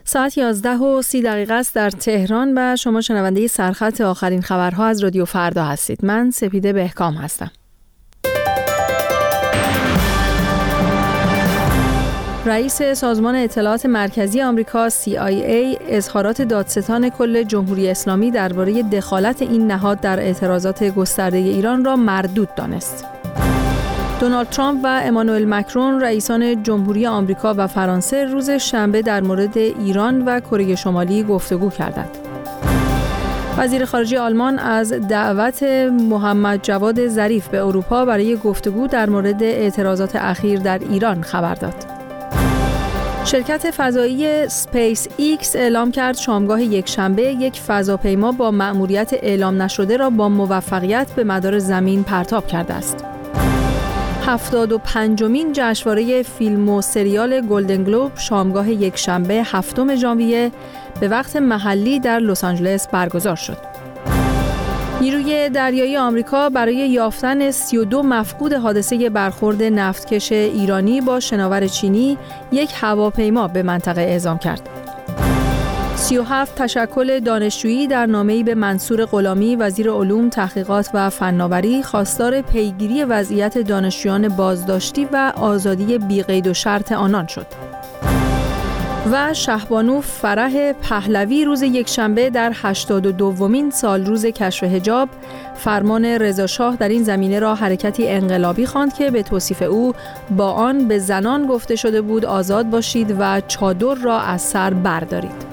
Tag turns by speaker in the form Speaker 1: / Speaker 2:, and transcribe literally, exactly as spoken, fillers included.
Speaker 1: ساعت یازده و سی دقیقه است در تهران و شما شنونده سرخط آخرین خبرها از رادیو فردا هستید. من سپیده بهکام هستم. رئیس سازمان اطلاعات مرکزی آمریکا سی آی ای اظهارات دادستان کل جمهوری اسلامی درباره دخالت این نهاد در اعتراضات گسترده ایران را مردود دانست. دونالد ترامپ و امانوئل مکرون رئیسان جمهوری آمریکا و فرانسه روز شنبه در مورد ایران و کره شمالی گفتگو کردند. وزیر خارجه آلمان از دعوت محمد جواد ظریف به اروپا برای گفتگو در مورد اعتراضات اخیر در ایران خبر داد. شرکت فضایی اسپیس ایکس اعلام کرد شامگاه یکشنبه یک فضاپیما با مأموریت اعلام نشده را با موفقیت به مدار زمین پرتاب کرده است. هفتاد و پنجمین جشنواره فیلم و سریال گلدن گلوب شامگاه یکشنبه هفتم ژانویه به وقت محلی در لس آنجلس برگزار شد. نیروی دریایی آمریکا برای یافتن سی و دو مفقود حادثه برخورد نفتکش ایرانی با شناور چینی یک هواپیما به منطقه اعزام کرد. سی و هفت تشکل دانشجویی در نامه‌ای به منصور غلامی وزیر علوم، تحقیقات و فناوری خواستار پیگیری وضعیت دانشجویان بازداشتی و آزادی بی‌قید و شرط آنان شد. و شهبانو فرح پهلوی روز یکشنبه در هشتاد و دومین سال روز کشف حجاب فرمان رضا شاه در این زمینه را حرکتی انقلابی خواند که به توصیف او با آن به زنان گفته شده بود آزاد باشید و چادر را از سر بردارید.